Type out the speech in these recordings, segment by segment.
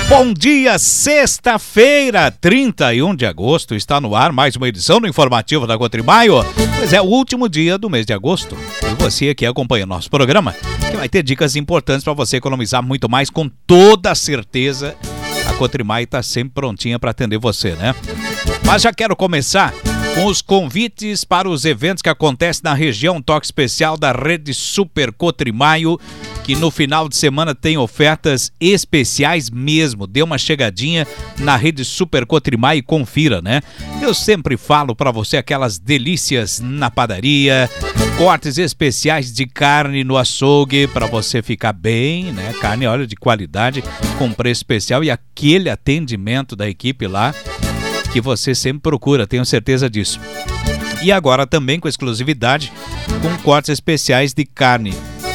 Bom dia, sexta-feira, 31 de agosto, está no ar mais uma edição do Informativo da Cotrimaio. Pois é, o último dia do mês de agosto. E você aqui acompanha o nosso programa, que vai ter dicas importantes para você economizar muito mais, com toda certeza. A Cotrimaio está sempre prontinha para atender você, né? Mas já quero começar com os convites para os eventos que acontecem na região, toque especial da Rede Super Cotrimaio, que no final de semana tem ofertas especiais mesmo. Dê uma chegadinha na Rede Super Cotrimaio e confira, né? Eu sempre falo para você aquelas delícias na padaria, cortes especiais de carne no açougue para você ficar bem, né? Carne, olha, de qualidade, com preço especial e aquele atendimento da equipe lá que você sempre procura, tenho certeza disso. E agora também com exclusividade, com cortes especiais de carne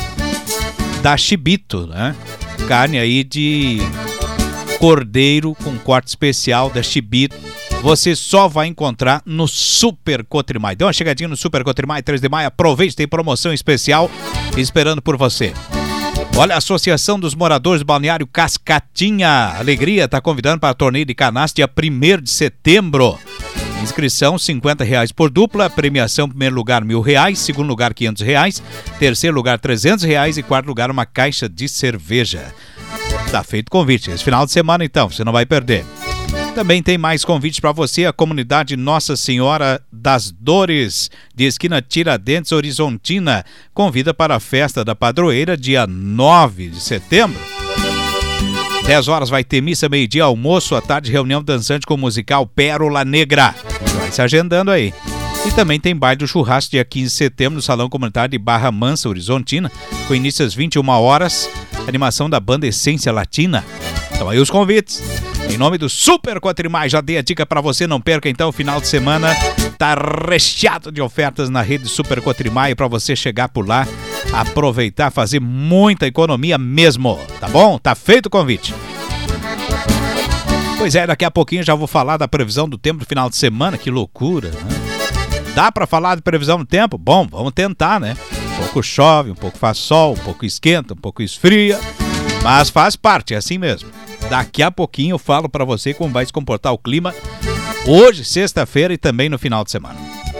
da Chibito, né? Carne aí de cordeiro com corte especial da Chibito. Você só vai encontrar no Super Cotrimaio. Dê uma chegadinha no Super Cotrimaio, 3 de maio. Aproveite, tem promoção especial esperando por você. Olha, a Associação dos Moradores do Balneário Cascatinha Alegria está convidando para torneio de canastra dia 1º de setembro. Inscrição R$50 por dupla, premiação primeiro lugar R$1.000, segundo lugar R$500, terceiro lugar R$300 e quarto lugar uma caixa de cerveja. Tá feito o convite, esse final de semana então, você não vai perder. Também tem mais convites para você, a comunidade Nossa Senhora das Dores, de esquina Tiradentes Horizontina, convida para a festa da padroeira dia 9 de setembro. 10 horas vai ter missa, meio-dia, almoço, à tarde reunião dançante com o musical Pérola Negra. Vai se agendando aí. E também tem baile do churrasco dia 15 de setembro no Salão Comunitário de Barra Mansa, Horizontina, com início às 21 horas, animação da banda Essência Latina. Então aí os convites. Em nome do Super Cotrimaio, já dei a dica para você, não perca então o final de semana. Tá recheado de ofertas na rede Super Cotrimaio para você chegar por lá, aproveitar, fazer muita economia mesmo, tá bom? Tá feito o convite. Pois é, daqui a pouquinho já vou falar da previsão do tempo do final de semana, que loucura, né? Dá para falar de previsão do tempo? Bom, vamos tentar, né? Um pouco chove, um pouco faz sol, um pouco esquenta, um pouco esfria, mas faz parte, é assim mesmo. Daqui a pouquinho eu falo para você como vai se comportar o clima hoje, sexta-feira e também no final de semana.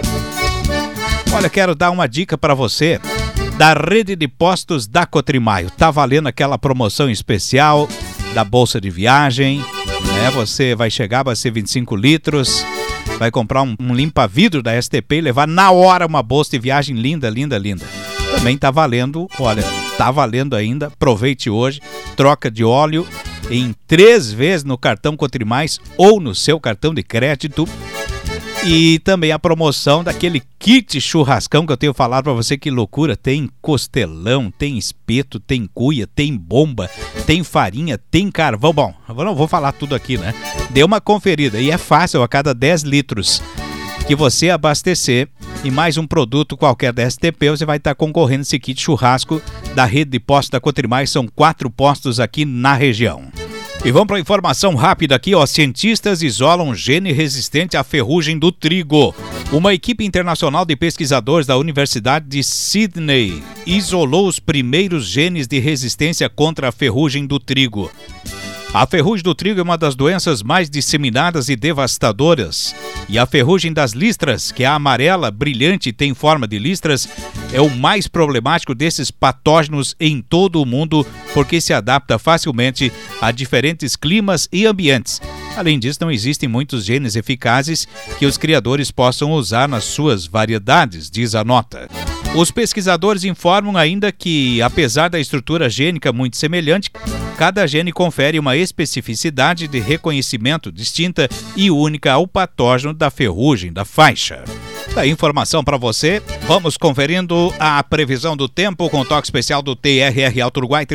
Olha, quero dar uma dica para você da rede de postos da Cotrimaio. Tá valendo aquela promoção especial da bolsa de viagem, né? Você vai chegar, vai ser 25 litros, vai comprar um limpa-vidro da STP e levar na hora uma bolsa de viagem linda, linda, linda. Também tá valendo, olha, tá valendo ainda, aproveite hoje, troca de óleo em 3 vezes no cartão Cotrimais ou no seu cartão de crédito. E também a promoção daquele kit churrascão que eu tenho falado para você, que loucura. Tem costelão, tem espeto, tem cuia, tem bomba, tem farinha, tem carvão. Bom, eu não vou falar tudo aqui, né? Dê uma conferida e é fácil, a cada 10 litros que você abastecer e mais um produto qualquer da STP, você vai estar concorrendo esse kit churrasco da rede de postos da Cotrimaio. São 4 postos aqui na região. E vamos para a informação rápida aqui, ó. Cientistas isolam gene resistente à ferrugem do trigo. Uma equipe internacional de pesquisadores da Universidade de Sydney isolou os primeiros genes de resistência contra a ferrugem do trigo. A ferrugem do trigo é uma das doenças mais disseminadas e devastadoras. E a ferrugem das listras, que é a amarela, brilhante e tem forma de listras, é o mais problemático desses patógenos em todo o mundo, porque se adapta facilmente a diferentes climas e ambientes. Além disso, não existem muitos genes eficazes que os criadores possam usar nas suas variedades, diz a nota. Os pesquisadores informam ainda que, apesar da estrutura gênica muito semelhante, cada gene confere uma especificidade de reconhecimento distinta e única ao patógeno da ferrugem da faixa. Da informação para você, vamos conferindo a previsão do tempo com o toque especial do TRR Alto Uruguai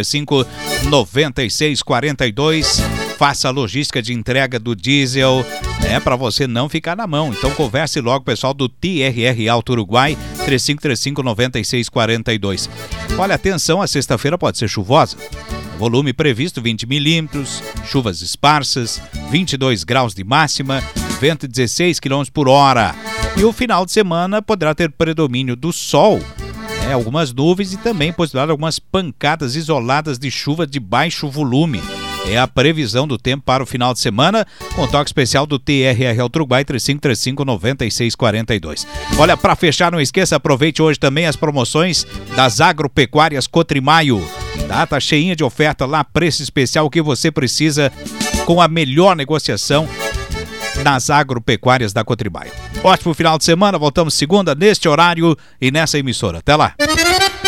3535-9642. Faça a logística de entrega do diesel, né, para você não ficar na mão. Então converse logo, pessoal do TRR Alto Uruguai 3535-9642. Olha, atenção, a sexta-feira pode ser chuvosa. Volume previsto 20 milímetros, chuvas esparsas, 22 graus de máxima, vento 16 km por hora. E o final de semana poderá ter predomínio do sol, algumas nuvens e também possibilidade de algumas pancadas isoladas de chuva de baixo volume. É a previsão do tempo para o final de semana, com toque especial do TRR Uruguai 3535-9642. Olha, para fechar, não esqueça, aproveite hoje também as promoções das Agropecuárias Cotrimaio. Data cheinha de oferta lá, preço especial, o que você precisa com a melhor negociação nas Agropecuárias da Cotrimaio. Ótimo final de semana, voltamos segunda neste horário e nessa emissora. Até lá!